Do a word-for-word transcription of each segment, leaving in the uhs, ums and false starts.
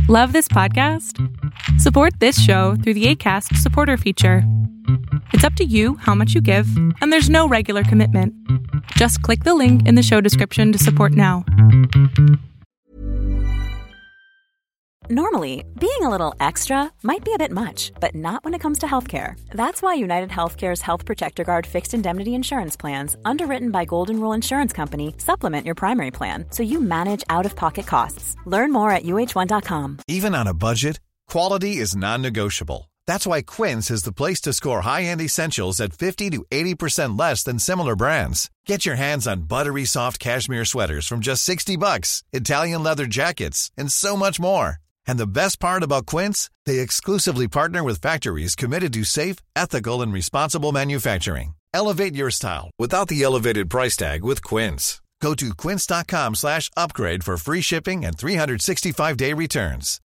Love this podcast? Support this show through the Acast supporter feature. It's up to you how much you give, and there's no regular commitment. Just click the link in the show description to support now. Normally, being a little extra might be a bit much, but not when it comes to healthcare. That's why United Healthcare's Health Protector Guard fixed indemnity insurance plans, underwritten by Golden Rule Insurance Company, supplement your primary plan so you manage out-of-pocket costs. Learn more at U H one dot com. Even on a budget, quality is non-negotiable. That's why Quince is the place to score high-end essentials at fifty to eighty percent less than similar brands. Get your hands on buttery soft cashmere sweaters from just sixty bucks, Italian leather jackets, and so much more. And the best part about Quince, they exclusively partner with factories committed to safe, ethical, and responsible manufacturing. Elevate your style without the elevated price tag with Quince. Go to quince.com slash upgrade for free shipping and three sixty-five day returns.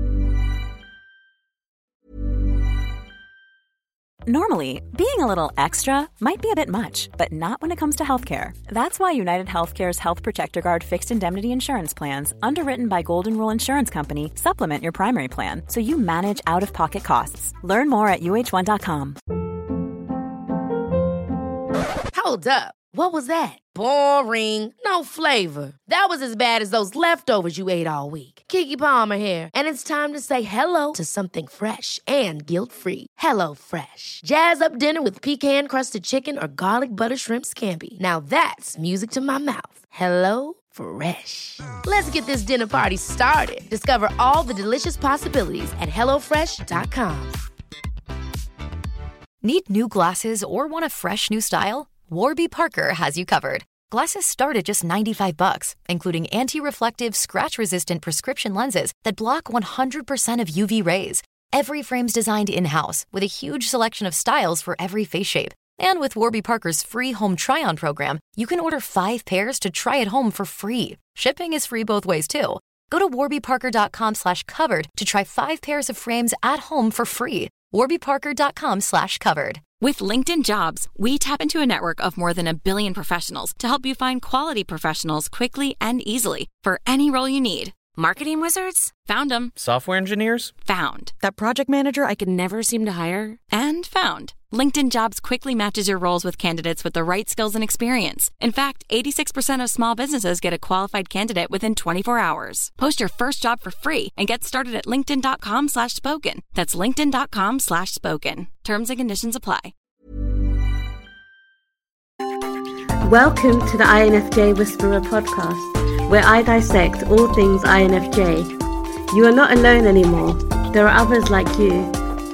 Normally, being a little extra might be a bit much, but not when it comes to healthcare. That's why United Healthcare's Health Protector Guard fixed indemnity insurance plans, underwritten by Golden Rule Insurance Company, supplement your primary plan so you manage out-of-pocket costs. Learn more at U H one dot com. Hold up. What was that? Boring. No flavor. That was as bad as those leftovers you ate all week. Keke Palmer here, and it's time to say hello to something fresh and guilt-free. Hello Fresh. Jazz up dinner with pecan-crusted chicken or garlic butter shrimp scampi. Now that's music to my mouth. Hello Fresh. Let's get this dinner party started. Discover all the delicious possibilities at hello fresh dot com. Need new glasses or want a fresh new style? Warby Parker has you covered. Glasses start at just ninety-five bucks, including anti-reflective, scratch-resistant prescription lenses that block one hundred percent of U V rays. Every frame's designed in-house with a huge selection of styles for every face shape. And with Warby Parker's free home try-on program, you can order five pairs to try at home for free. Shipping is free both ways, too. Go to warbyparker.com slash covered to try five pairs of frames at home for free. warbyparker.com slash covered. With LinkedIn Jobs, we tap into a network of more than a billion professionals to help you find quality professionals quickly and easily for any role you need. Marketing wizards? Found them. Software engineers? Found. That project manager I could never seem to hire? And found. LinkedIn Jobs quickly matches your roles with candidates with the right skills and experience. In fact, eighty-six percent of small businesses get a qualified candidate within twenty-four hours. Post your first job for free and get started at linkedin.com slash spoken. That's linkedin.com slash spoken. Terms and conditions apply. Welcome to the I N F J Whisperer podcast, where I dissect all things I N F J. You are not alone anymore. There are others like you.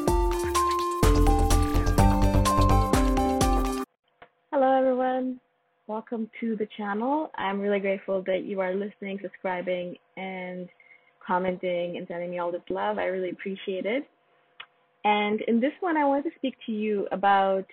Hello everyone, welcome to the channel. I'm really grateful that you are listening, subscribing, and commenting and sending me all this love. I really appreciate it. And in this one, I wanted to speak to you about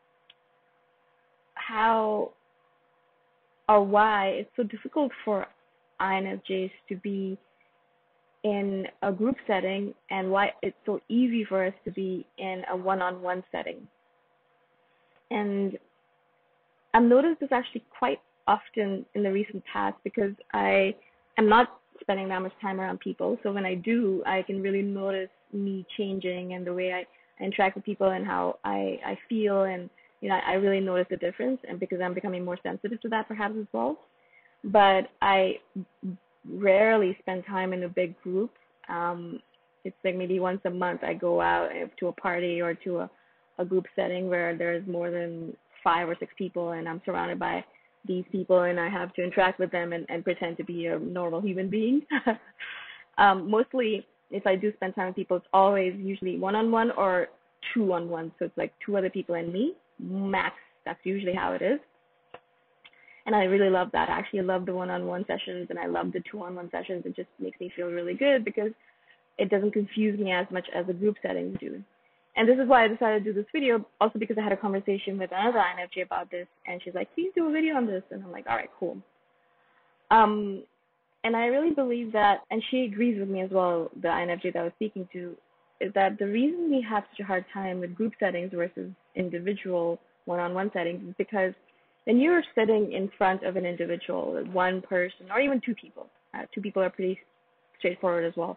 how or why it's so difficult for I N F Js to be in a group setting and why it's so easy for us to be in a one-on-one setting. And I've noticed this actually quite often in the recent past because I am not spending that much time around people. So when I do, I can really notice me changing and the way I interact with people and how I, I feel. And, you know, I really notice the difference, and because I'm becoming more sensitive to that perhaps as well. But I rarely spend time in a big group. Um, it's like maybe once a month I go out to a party or to a, a group setting where there's more than five or six people and I'm surrounded by these people and I have to interact with them and, and pretend to be a normal human being. um, mostly if I do spend time with people, it's always usually one-on-one or two-on-one. So it's like two other people and me, max. That's usually how it is. And I really love that. I actually love the one-on-one sessions and I love the two-on-one sessions. It just makes me feel really good because it doesn't confuse me as much as the group settings do. And this is why I decided to do this video, also because I had a conversation with another I N F J about this, and she's like, please do a video on this. And I'm like, all right, cool. Um, and I really believe that, and she agrees with me as well, the I N F J that I was speaking to, is that the reason we have such a hard time with group settings versus individual one-on-one settings is because when you're sitting in front of an individual, one person, or even two people, uh, two people are pretty straightforward as well.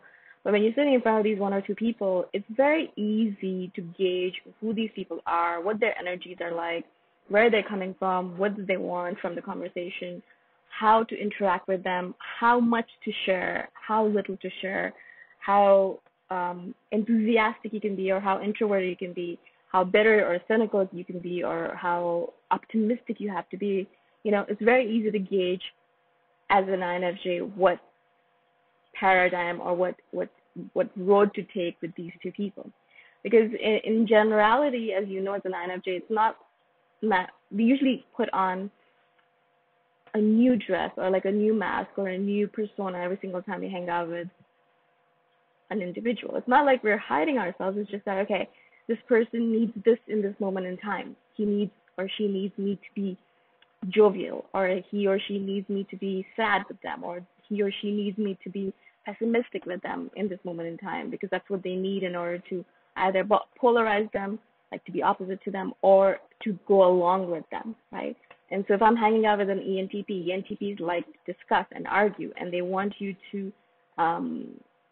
But when you're sitting in front of these one or two people, it's very easy to gauge who these people are, what their energies are like, where they're coming from, what do they want from the conversation, how to interact with them, how much to share, how little to share, how um, enthusiastic you can be or how introverted you can be, how bitter or cynical you can be, or how optimistic you have to be. You know, it's very easy to gauge as an I N F J what paradigm or what what what road to take with these two people, because in, in generality, as you know, as an I N F J, it's not, not we usually put on a new dress or like a new mask or a new persona every single time we hang out with an individual. It's not like we're hiding ourselves. It's just that, okay, this person needs this in this moment in time. He needs or she needs me to be jovial, or he or she needs me to be sad with them, or he or she needs me to be pessimistic with them in this moment in time, because that's what they need in order to either polarize them, like to be opposite to them, or to go along with them, right? And so if I'm hanging out with an E N T P, E N T Ps like to discuss and argue, and they want you to um,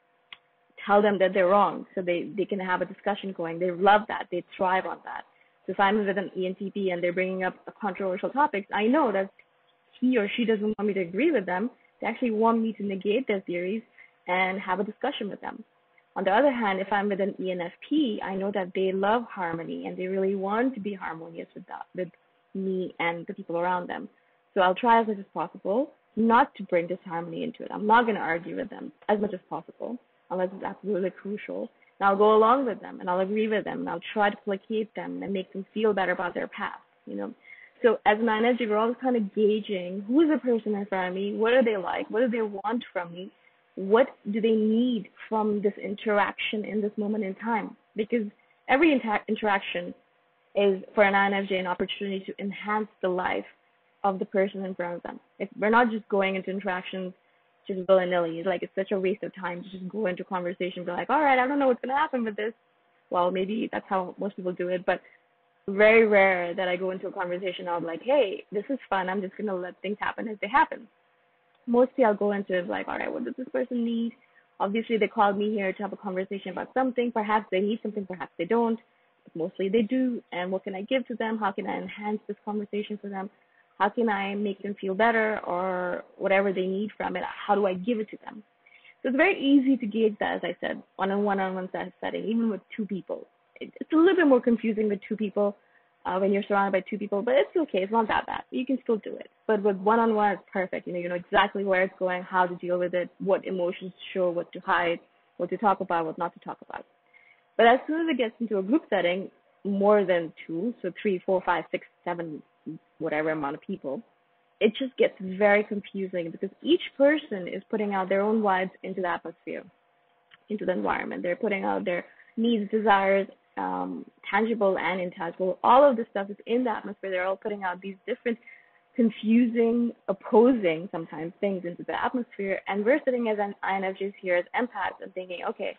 tell them that they're wrong so they, they can have a discussion going. They love that. They thrive on that. So if I'm with an E N T P and they're bringing up a controversial topics, I know that he or she doesn't want me to agree with them. They actually want me to negate their theories and have a discussion with them. On the other hand, if I'm with an E N F P, I know that they love harmony and they really want to be harmonious with that, with me and the people around them. So I'll try as much as possible not to bring disharmony into it. I'm not going to argue with them as much as possible unless it's absolutely crucial. And I'll go along with them and I'll agree with them and I'll try to placate them and make them feel better about their past, you know. So as an I N F J, we're always kind of gauging who is the person in front of me, what are they like, what do they want from me, what do they need from this interaction in this moment in time? Because every inter- interaction is, for an I N F J, an opportunity to enhance the life of the person in front of them. If we're not just going into interactions just willy-nilly. It's like it's such a waste of time to just go into conversation and be like, all right, I don't know what's going to happen with this. Well, maybe that's how most people do it, but very rare that I go into a conversation and I'm like, hey, this is fun. I'm just going to let things happen as they happen. Mostly I'll go into it like, all right, what does this person need? Obviously, they called me here to have a conversation about something. Perhaps they need something, perhaps they don't. But mostly they do. And what can I give to them? How can I enhance this conversation for them? How can I make them feel better, or whatever they need from it? How do I give it to them? So it's very easy to gauge that, as I said, on a one-on-one setting, even with two people. It, it's a little bit more confusing with two people uh, when you're surrounded by two people, but it's okay. It's not that bad. You can still do it. But with one-on-one, it's perfect. You know, you know exactly where it's going, how to deal with it, what emotions to show, what to hide, what to talk about, what not to talk about. But as soon as it gets into a group setting, more than two, so three, four, five, six, seven, whatever amount of people, it just gets very confusing because each person is putting out their own vibes into the atmosphere, into the environment. They're putting out their needs, desires, um, tangible and intangible. All of this stuff is in the atmosphere. They're all putting out these different, confusing, opposing sometimes things into the atmosphere. And we're sitting as an I N F Js here as empaths and thinking, okay,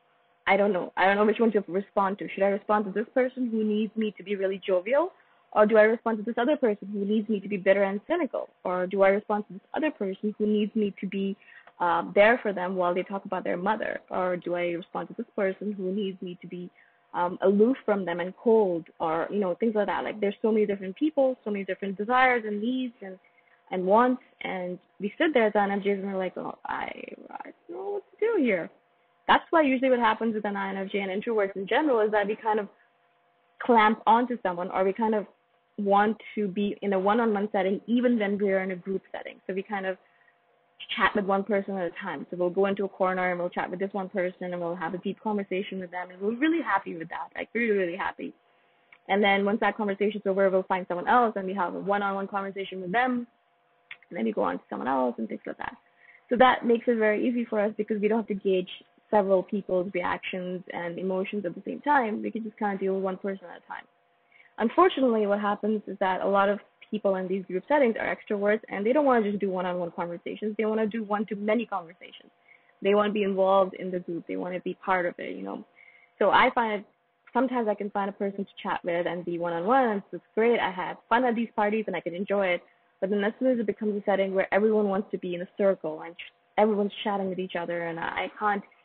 I don't know. I don't know which one to respond to. Should I respond to this person who needs me to be really jovial? Or do I respond to this other person who needs me to be bitter and cynical? Or do I respond to this other person who needs me to be um, there for them while they talk about their mother? Or do I respond to this person who needs me to be um, aloof from them and cold? Or, you know, things like that. Like, there's so many different people, so many different desires and needs and, and wants. And we sit there as I N F Js and we're like, oh, I, I don't know what to do here. That's why usually what happens with an I N F J and introverts in general is that we kind of clamp onto someone, or we kind of want to be in a one-on-one setting even when we're in a group setting. So we kind of chat with one person at a time. So we'll go into a corner and we'll chat with this one person and we'll have a deep conversation with them, and we're really happy with that, like really, really happy. And then once that conversation's over, we'll find someone else and we have a one-on-one conversation with them, and then we go on to someone else and things like that. So that makes it very easy for us because we don't have to gauge several people's reactions and emotions at the same time. We can just kind of deal with one person at a time. Unfortunately, what happens is that a lot of people in these group settings are extroverts, and they don't want to just do one-on-one conversations. They want to do one-to-many conversations. They want to be involved in the group. They want to be part of it, you know. So I find it, sometimes I can find a person to chat with and be one-on-one, and it's great. I have fun at these parties, and I can enjoy it. But then as soon as it becomes a setting where everyone wants to be in a circle and everyone's chatting with each other, and I can't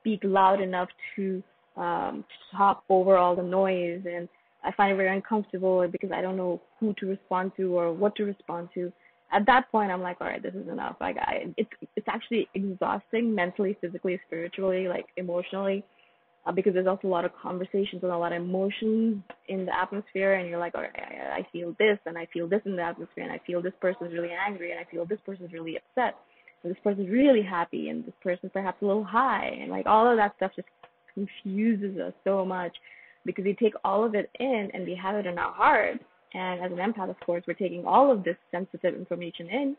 speak loud enough to um, talk over all the noise, and I find it very uncomfortable because I don't know who to respond to or what to respond to. At that point, I'm like, all right, this is enough. Like, I, it's it's actually exhausting mentally, physically, spiritually, like emotionally, uh, because there's also a lot of conversations and a lot of emotions in the atmosphere, and you're like, all right, I, I feel this, and I feel this in the atmosphere, and I feel this person's really angry, and I feel this person's really upset, and this person's really happy, and this person's perhaps a little high, and like all of that stuff just confuses us so much because we take all of it in and we have it in our heart. And as an empath, of course, we're taking all of this sensitive information in,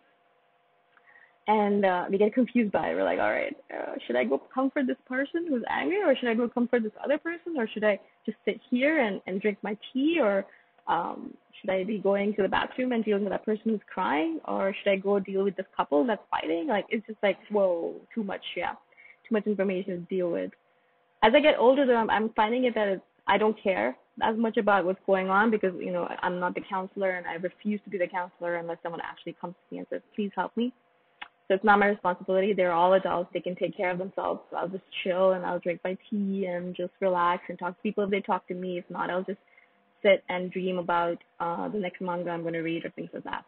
and uh, we get confused by it. We're like, all right, uh, should I go comfort this person who's angry, or should I go comfort this other person, or should I just sit here and, and drink my tea, or um, should I be going to the bathroom and dealing with that person who's crying, or should I go deal with this couple that's fighting? Like, it's just like, whoa, too much, yeah, too much information to deal with. As I get older, though, I'm, I'm finding it that it's, I don't care as much about what's going on because, you know, I'm not the counselor, and I refuse to be the counselor unless someone actually comes to me and says, please help me. So it's not my responsibility. They're all adults. They can take care of themselves. So I'll just chill and I'll drink my tea and just relax and talk to people if they talk to me. If not, I'll just sit and dream about uh, the next manga I'm going to read or things like that.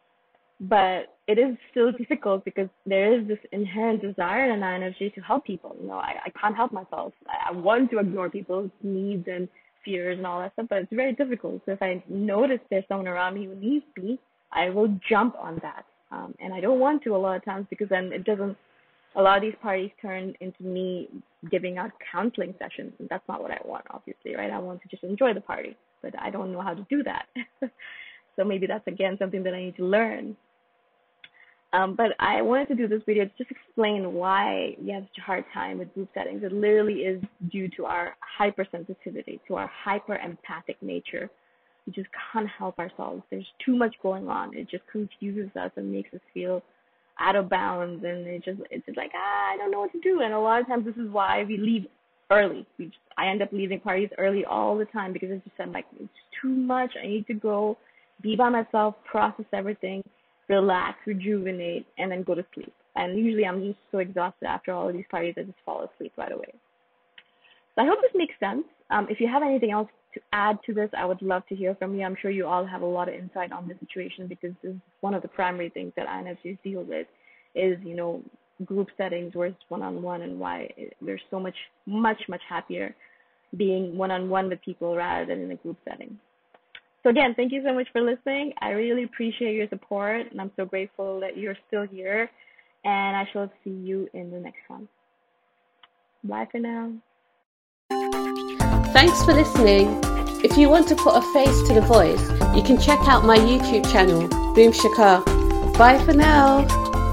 But it is still difficult because there is this inherent desire in I N F J to help people. You know, I, I can't help myself. I, I want to ignore people's needs and fears and all that stuff, but it's very difficult. So if I notice there's someone around me who needs me, I will jump on that. Um, and I don't want to a lot of times because then it doesn't, a lot of these parties turn into me giving out counseling sessions, and that's not what I want, obviously, right? I want to just enjoy the party, but I don't know how to do that. So maybe that's, again, something that I need to learn. Um, but I wanted to do this video to just explain why we have such a hard time with group settings. It literally is due to our hypersensitivity, to our hyper-empathic nature. We just can't help ourselves. There's too much going on. It just confuses us and makes us feel out of bounds, and it just it's just like, ah, I don't know what to do. And a lot of times this is why we leave early. We just, I end up leaving parties early all the time because it's just I'm like, it's too much. I need to go be by myself, process everything, relax, rejuvenate, and then go to sleep. And usually I'm just so exhausted after all of these parties, I just fall asleep right away. So I hope this makes sense. Um, if you have anything else to add to this, I would love to hear from you. I'm sure you all have a lot of insight on the situation because this is one of the primary things that I N F Js deal with is, you know, group settings versus one-on-one, and why we're so much, much, much happier being one-on-one with people rather than in a group setting. So again, thank you so much for listening. I really appreciate your support, and I'm so grateful that you're still here, and I shall see you in the next one. Bye for now. Thanks for listening. If you want to put a face to the voice, you can check out my YouTube channel, Boom Shikha. Bye for now.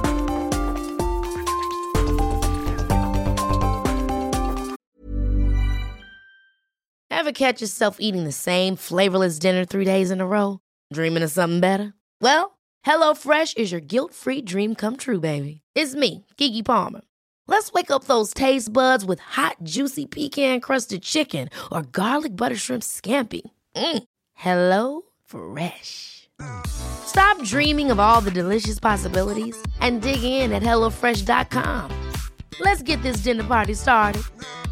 Ever catch yourself eating the same flavorless dinner three days in a row? Dreaming of something better? Well, HelloFresh is your guilt-free dream come true, baby. It's me, Keke Palmer. Let's wake up those taste buds with hot, juicy pecan-crusted chicken or garlic butter shrimp scampi. Mm. Hello Fresh. Stop dreaming of all the delicious possibilities and dig in at hello fresh dot com. Let's get this dinner party started.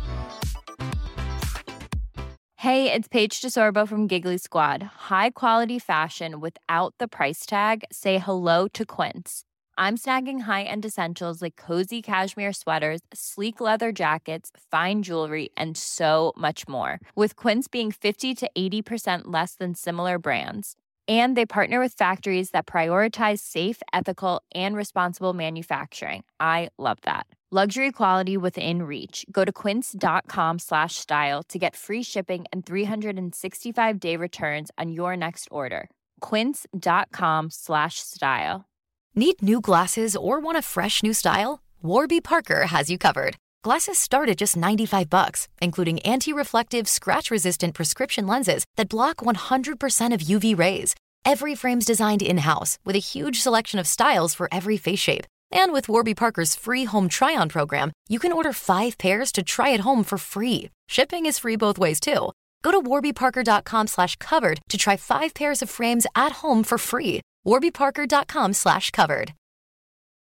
Hey, it's Paige DeSorbo from Giggly Squad. High quality fashion without the price tag. Say hello to Quince. I'm snagging high-end essentials like cozy cashmere sweaters, sleek leather jackets, fine jewelry, and so much more. With Quince being fifty to eighty percent less than similar brands. And they partner with factories that prioritize safe, ethical, and responsible manufacturing. I love that. Luxury quality within reach. Go to quince.com slash style to get free shipping and three sixty-five day returns on your next order. Quince.com slash style. Need new glasses or want a fresh new style? Warby Parker has you covered. Glasses start at just ninety-five bucks, including anti-reflective, scratch-resistant prescription lenses that block one hundred percent of U V rays. Every frame's designed in-house with a huge selection of styles for every face shape. And with Warby Parker's free home try-on program, you can order five pairs to try at home for free. Shipping is free both ways, too. Go to warbyparker.com slash covered to try five pairs of frames at home for free. warbyparker.com slash covered.